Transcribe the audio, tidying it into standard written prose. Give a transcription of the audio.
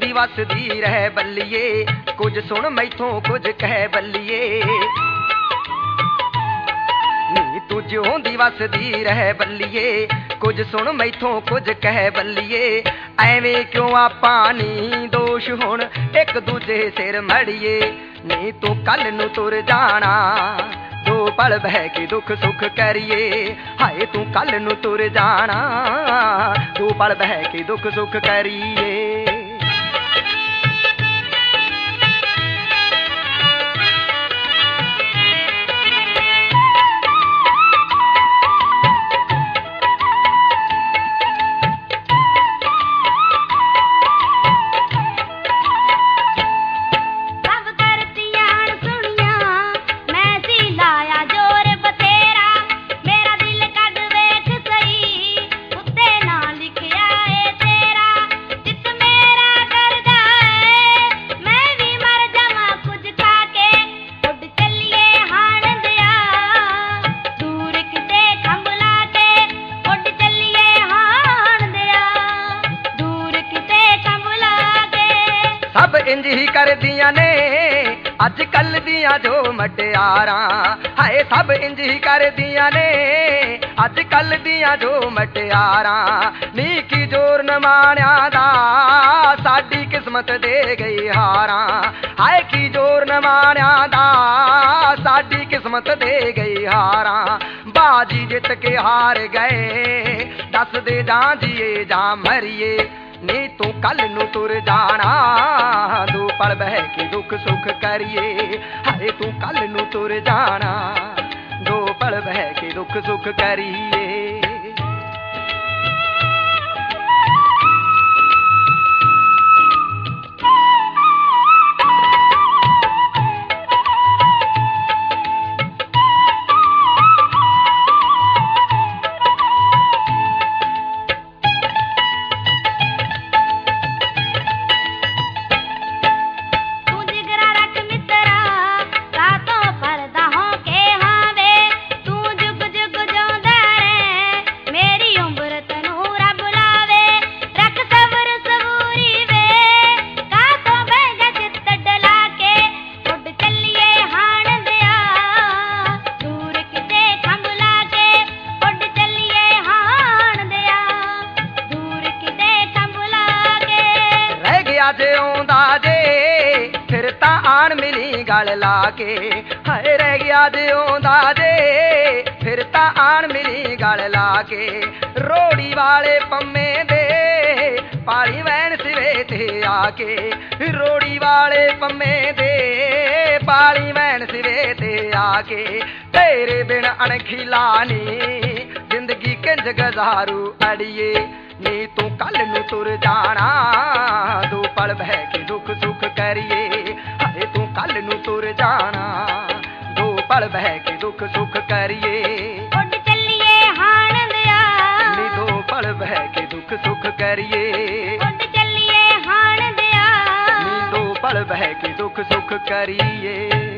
जिउंदी वसदी रह बल्लीए, कुछ सुन मैथों कुछ कह बल्लीए। नी तू जिउंदी वसदी रह बल्लीए, कुछ सुन मैथों कुछ कह बल्लीए। एवें क्यों आपां नी दोष हुण एक दूजे सिर मड़िए। नी तू कल नूं तुर जाना, दो पल बह के दुख सुख करिए। हाय तू कल नूं तुर जाना, दो पल बह के दुख सुख करिए। सब इंज ही कर दियां ने अज कल दियां जो मटियारां। हाय सब इंज ही कर दियां ने अज कल दियां जो मटियारां। नी की जोर न माणिया दा साडी किस्मत दे गई हारां। हाय की जोर न माणिया दा साडी किस्मत दे गई हारां। बाजी जित के हार गए दस दे जां जिए जां मरिए। नी तू कल नूं तुर जाना, दो पल बह के दुख सुख करिए। हाय तू कल नूं तुर जाना, दो पल बह के दुख सुख करिए। जिउंदा जे फिर तां आण मिली गल ला के। हाय रह गया जिउंदा जे फिर तां आण मिली गल ला के। रोड़ी वाले पम्मे दे पाली वैन सिरे ते आके। रोड़ी वाले पम्मे दे पाली वैन सिरे ते आके। तेरे बिन अणखिला नी जिंदगी किंज गुजारू अड़िए। नी तू कल नूं तुर जाना, दो पल बह के दुख सुख करिए। हाय तू कल नूं तुर जाना, दो पल बह के दुख सुख करिए। उड़ चलिए हाण दिया, नी दो पल बह के दुख सुख करिए। उड़ चलिए हाण दिया, नी दो पल बह के दुख सुख करिए।